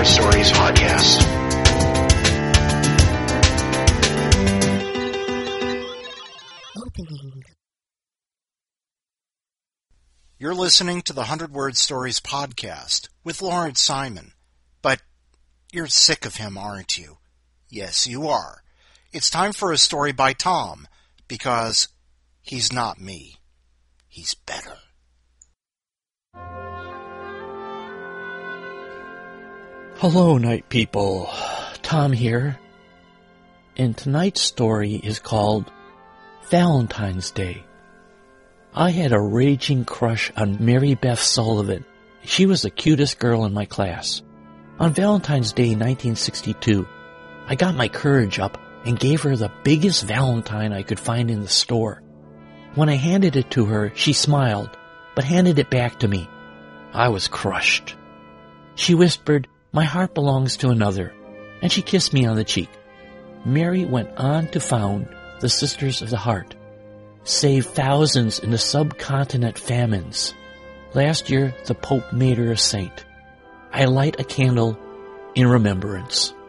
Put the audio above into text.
Word Stories podcast. Opening. You're listening to the 100 Word Stories podcast with Lawrence Simon. But you're sick of him, aren't you? Yes, you are. It's time for a story by Tom, because he's not me. He's better. Hello, night people. Tom here. And tonight's story is called Valentine's Day. I had a raging crush on Mary Beth Sullivan. She was the cutest girl in my class. On Valentine's Day 1962, I got my courage up and gave her the biggest valentine I could find in the store. When I handed it to her, she smiled, but handed it back to me. I was crushed. She whispered, "My heart belongs to another," and she kissed me on the cheek. Mary went on to found the Sisters of the Heart, saved thousands in the subcontinent famines. Last year, the Pope made her a saint. I light a candle in remembrance.